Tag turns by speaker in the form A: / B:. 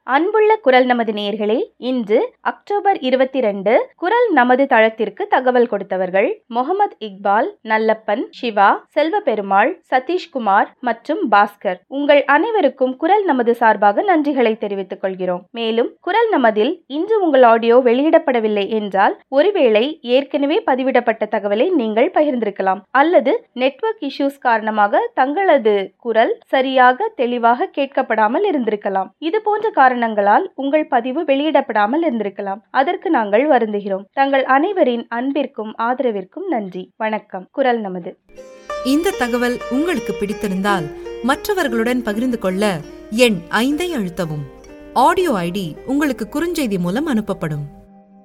A: அன்புள்ள குரல் நமது நேயர்களே, இன்று அக்டோபர் 22 குரல் நமது தளத்திற்கு தகவல் கொடுத்தவர்கள் முகமது இக்பால், நல்லப்பன், சிவா, செல்வபெருமாள், சதீஷ்குமார் மற்றும் பாஸ்கர். உங்கள் அனைவருக்கும் குரல் நமது சார்பாக நன்றிகளை தெரிவித்துக் கொள்கிறோம். மேலும் குரல் நமதில் இன்று உங்கள் ஆடியோ வெளியிடப்படவில்லை என்றால் ஒருவேளை ஏற்கனவே பதிவிடப்பட்ட தகவலை நீங்கள் பகிர்ந்திருக்கலாம் அல்லது நெட்வொர்க் இஷ்யூஸ் காரணமாக தங்களது குரல் சரியாக தெளிவாக கேட்கப்படாமல் இருந்திருக்கலாம். இது போன்ற காரணங்களால் உங்கள் பதிவு வெளியிடப்படாமல் இருந்திருக்கலாம். அதற்கு நாங்கள் வருந்துகிறோம். தங்கள் அனைவரின் அன்பிற்கும் ஆதரவிற்கும் நன்றி. வணக்கம். குரல் நமது.
B: இந்த தகவல் உங்களுக்கு பிடித்திருந்தால் மற்றவர்களுடன் பகிர்ந்து கொள்ள எண் 5 அழுத்தவும். ஆடியோ ஐடி உங்களுக்கு குறுஞ்செய்தி மூலம் அனுப்பப்படும்.